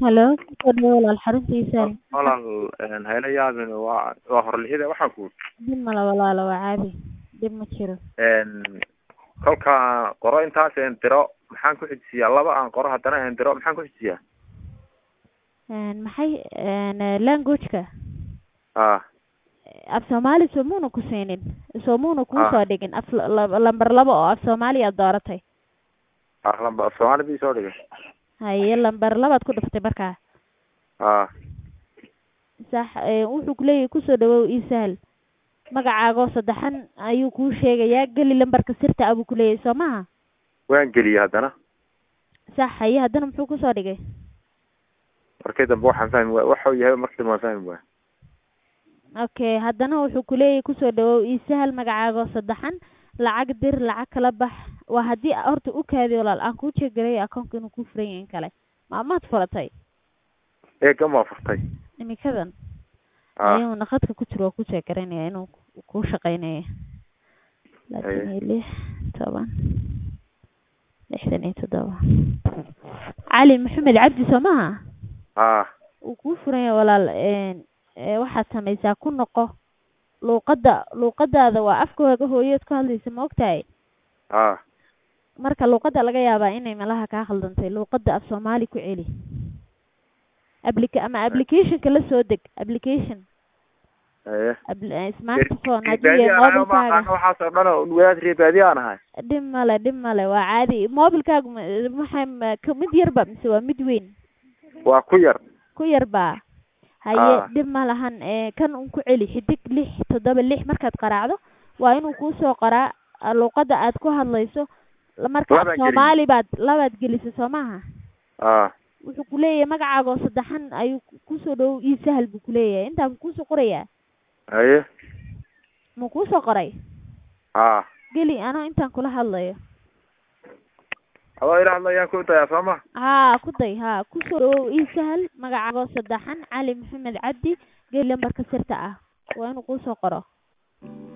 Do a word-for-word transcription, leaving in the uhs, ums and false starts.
Hello, kusodhawow alxaruntiisa. walaal een hayla yaabin waa waa horlixida waxaan ku Dib mala walaalo waa caadi. Dib ma jiro. een kolka qoro intaas een diro maxaan ku xijisiyaa laba aan qoro haddana een diro maxaan ku xijisiyaa Een maxay een language-ka ah af Soomaali soomuna ku seenin. Soomuna ku Ah. soo dhigin af lambar laba oo af Soomaali aad dooratay. ah lamba Soomaali bii soo dhigay Haye lambar labaad ku dhuftay markaa. ah Sax ee wuxuu ku leeyahay kusoo dhawow isahal. Magacaaga saddexan ayuu kuu sheegayaa gali lambarka sirta abuu ku leeyahay Soomaha. waan geliyay haddana Sax haye haddana muxuu ku soo dhigay? markii dambe waxaan fahmi waay waxa uu yahay markii dambe waan fahmi waay Okay haddana wuxuu ku leeyahay kusoo dhawow isahal magacaaga saddexan lacag dir lacag kala bax waa haddii horta u kaadi walaal aan kuu jeegaray akoonka inuu ku furan yahay in kale maamaad furatay ee gama furtay imikadan ah ayuu naqadka ku jiro ku jeegaranaya inuu ku shaqeynayo labaatan iyo lix toban lixdan iyo toddoba cali maxamed cabdi Soomaha ah uu ku furan yahay walaal een waxaad samaysaa ku noqo luuqada luuqadaada waa afkooda hooyad ku hadlaysa ma ogtahay ah marka luuqada laga yaabaa inay malaha ka khaldantay luuqada af Soomaali ku celi applica ama application-ka la soo deg application ee smartphone haddii iyo mobilkaaga waxaas oo dhan oo wadaad reebaadi aan ahay dhib male dhib male waa caadi mobilkaaga maxay mid yarba mise waa mid weyn waa ku yar ku yarba haye Ah. dhib ma lahan ee kan un ku celi xidig lix toddoba lix markaad qaraacdo waa inuu kuu soo qoraa luuqada aad ku hadlayso marka af Labaan gelin. Soomaali baad labaad gelisay Soomaha ah wuxuu ku leeyahay magacaaga oo saddexan ayuu kusoo dhawow ii sahal buu ku leeyahay intaa ma kuusoo qorayaa haye ma kuusoo qoray ah geli anoo intaan kula hadlayo adoo ila hadlayaan ku dayaa sooma haa ku day haa kusoo dhawow ii sahal magacaaga oo saddexan cali maxamed cabdi geli lambarka sirta ah waa inuu kuusoo qoro